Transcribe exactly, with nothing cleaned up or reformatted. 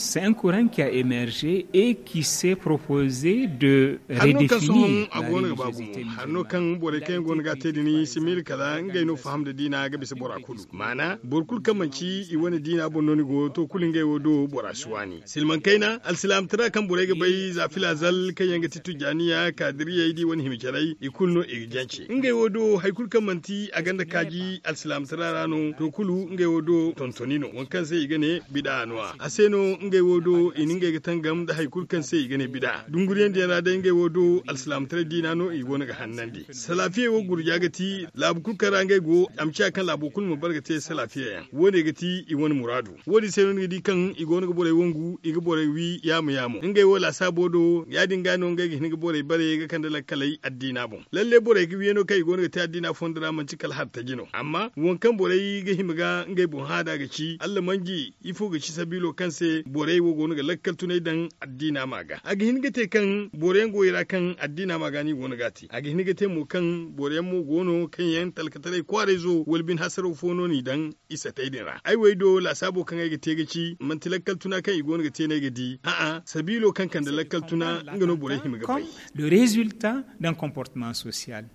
c'est un courant qui a émergé et qui s'est proposé de redéfinir la religiosité hanno kan bore kan gon ga tedi ni simil kala ngai no faham da dina ga bisa bora kulu mana borkul kamanci i wani dina bonnoni go to kulin ngai wodo bora suwani silman kaina alsilam tara kan bore ga bai zafila zal kan yanga titu janiya kadiriya idi wani himikirai ikulno igjanci ngai wodo haikul kamanti a ganda kaji alsilam tara rano to kulu ngai wodo tontonino wankan sai igane bida anwa aseno ngai wodo iningai ga tangam da haikul kan sai igane bida dunguriyan da yana da ngai wodo alsilam tara dina no i woni ga hannandi salafiye wo gurja gati labu kul karange go amci kan labu kul mu barga te salafiye yan woni gati i woni muradu wodi sai woni di kan i go ga bore wongu i ga bore wi yamu yamu ngai wala sabodo ya dinga no ngai ga bore bare ga kan da kalai addina bon lalle bore ga wieno kai go ga ta addina fondara man ci kal har ta gino amma won kan bore ga himiga ngai bon hada ga ci Allah manji ifo ga ci sabilo kanse bore wo go ga lakkal tunai dan addina maga aga hinga te kan bore go ira kan addina maga ni go gati aga hinga te mu kan bore mu gono kan yan talkatare kware zo walbin hasaru fono ni dan isa taidira ai wai do la sabo kan ga te gaci man talakkal tuna kan i go ga te ne gadi a a sabilo kan kan da lakkal tuna ngano bore himiga bai le résultat d'un comportement social